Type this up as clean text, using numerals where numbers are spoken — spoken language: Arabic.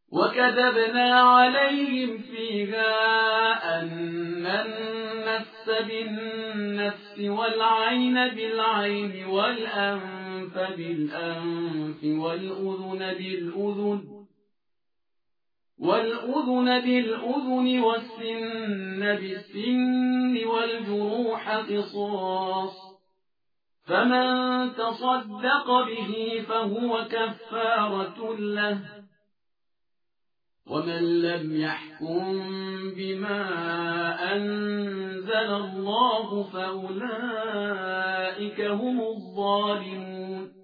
وكتبنا عليهم فيها أن النفس بالنفس والعين بالعين والأنف بالأنف والأذن بالأذن والسن بالسن والجروح قصاص، فمن تصدق به فهو كفارة له، ومن لم يحكم بما أنزل الله فأولئك هم الظالمون.